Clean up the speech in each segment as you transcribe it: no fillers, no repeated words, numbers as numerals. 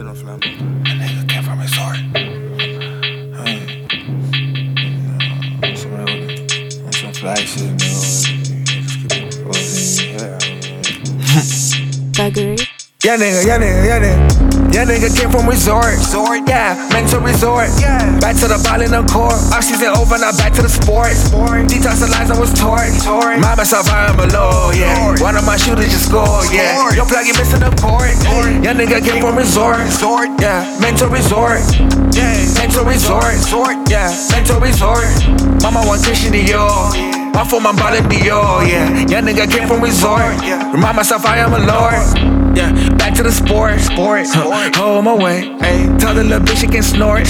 no flambo. That nigga came from resort. On some fly shit, Buggery. Yeah, nigga came from resort. Yeah, mental resort. Back to the ball in the court. Off season over, now back to the sport. Detoxilized, I was torn. Mind myself, I am a lord. Yeah, one of my shooters just scored. Yeah, your plug, you missing the port. Yeah, nigga came from resort. Yeah, mental resort. Mental resort. Yeah, mental resort. Mama want Christian Dior. I'm for my ball in Dior. Yeah, nigga came from resort. Remind myself, I am a lord. Yeah, back to the sport. Hold my way. Tell the little bitch she can snort.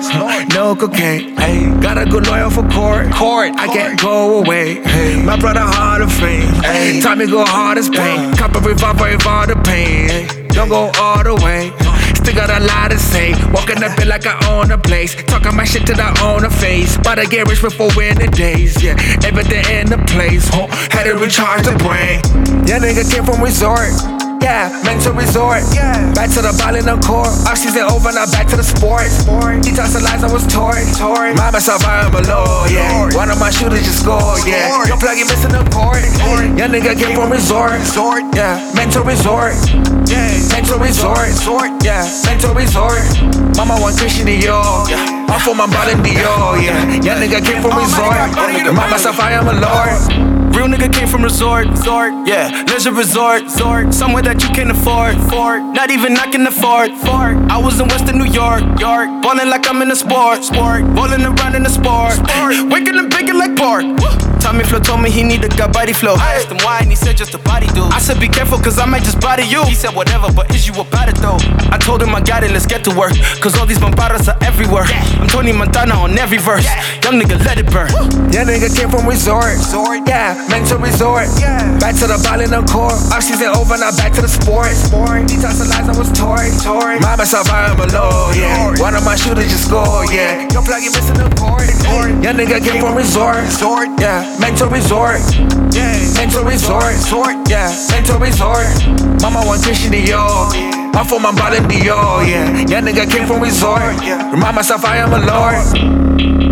No cocaine. Got a good lawyer for court. I can't go away. My brother hard of fame. Time me go hard as pain. Cop a revolver, all the pain. Don't go all the way. Still got a lot to say. Walking up it like I own a place. Talking my shit to the owner face. But I get rich before winning days. Yeah, everything in the place. Had to recharge the brain. Yeah, nigga came from resort. Yeah, mental resort. Back to the ball in the court. Off season over, now back to the sport. Detoxilized, I was torn. Mind myself, I am a lord. Yeah, one of my shooters just scored. Yeah, your plug, you missing the port. Yeah, nigga came from resort. Yeah, mental resort. Mental resort. Yeah, mental resort. Mama want Christian Dior. I'm for my ball in Dior. Yeah, nigga came from resort. Remind myself, I am a lord. Real nigga came from resort, yeah, leisure resort, somewhere that you can't afford, not even knocking the fort. I was in Western New York, ballin' like I'm in the sport, ballin' around in the sport, waking up bigger like pork. Tommy Flo told me he need a good body flow. I asked him why and he said just a body dude. I said be careful cause I might just body you. He said whatever, but is you about it though? I told him I got it, let's get to work. Cause all these bombadas are everywhere. I'm Tony Montana on every verse. Young nigga let it burn. Yeah, nigga came from resort. Yeah, mental resort. Back to the ball in the court. Off season over, now back to the sport. Detoxilized, I was torn. Mind myself, I am a lord. Yeah, one of my shooters just scored. Yeah, your plug, you missing the port. Yeah, nigga came from resort. Yeah, mental resort. Mental resort. Yeah, mental resort. Mama want Christian Dior. I'm for my ball in Dior. Yeah, nigga came from resort. Remind myself, I am a lord.